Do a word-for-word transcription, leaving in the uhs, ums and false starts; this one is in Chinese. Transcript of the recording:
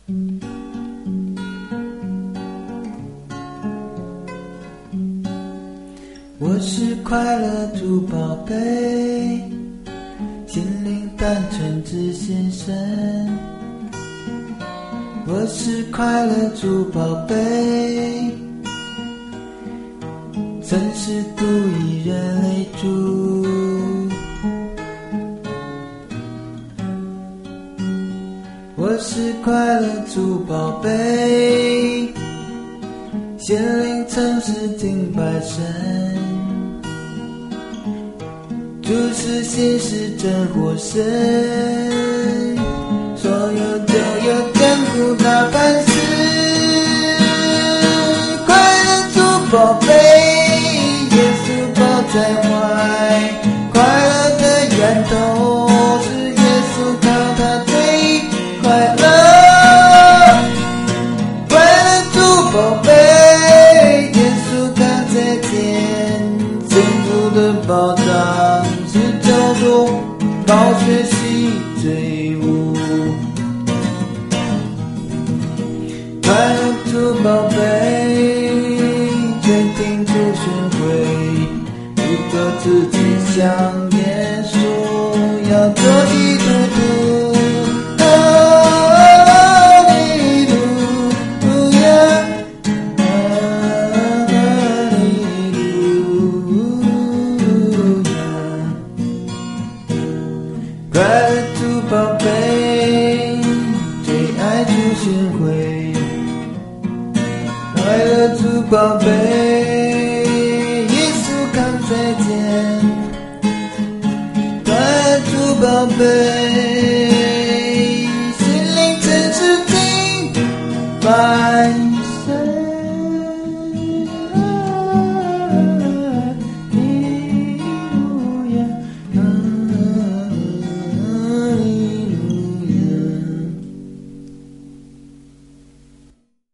我是快乐猪宝贝，心灵单纯只先生。我是快乐猪宝贝，曾是独一人类猪。我是快乐猪宝贝，心灵曾是敬拜神。主是心是真活神，所有就有坚固大磐石。快乐猪宝贝，耶稣抱在怀，快乐的源头是耶稣，靠他最快乐。快乐猪宝贝，耶稣看在天，幸福的保障是叫做宝血洗罪污。快乐猪宝贝，全听主宣会，不做自己像耶稣，要做基督徒。哈利路亚，哈利路亚。快乐猪宝贝，最爱主宣会。快乐猪宝贝。